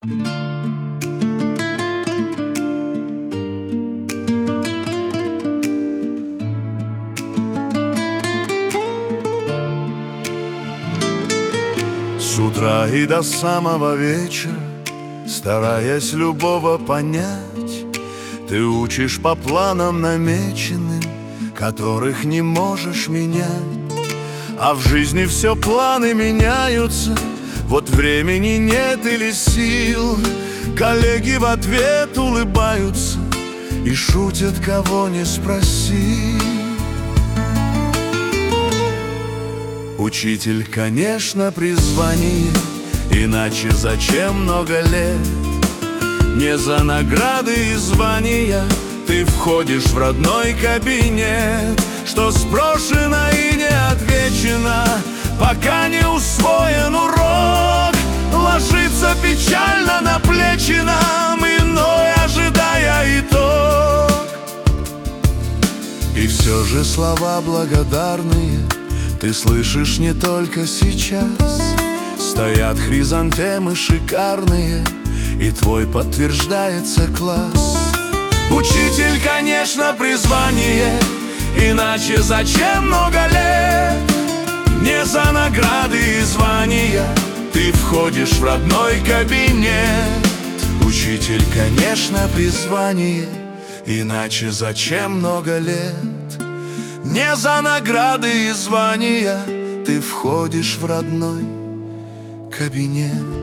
С утра и до самого вечера, стараясь любого понять, ты учишь по планам намеченным, которых не можешь менять. А в жизни все планы меняются, вот времени нет или сил. Коллеги в ответ улыбаются и шутят, кого не спроси. Учитель, конечно, призвание, иначе зачем много лет? Не за награды и звания ты входишь в родной кабинет. Что спрошено и не отвечено, пока не усвоен урок, ложится печально на плечи нам, иной ожидая итог. И все же слова благодарные ты слышишь не только сейчас. Стоят хризантемы шикарные, и твой подтверждается класс. Учитель, конечно, призвание, иначе зачем много лет? Не за награды и звания ты входишь в родной кабинет. Учитель, конечно, призвание, иначе зачем много лет? Не за награды и звания ты входишь в родной кабинет.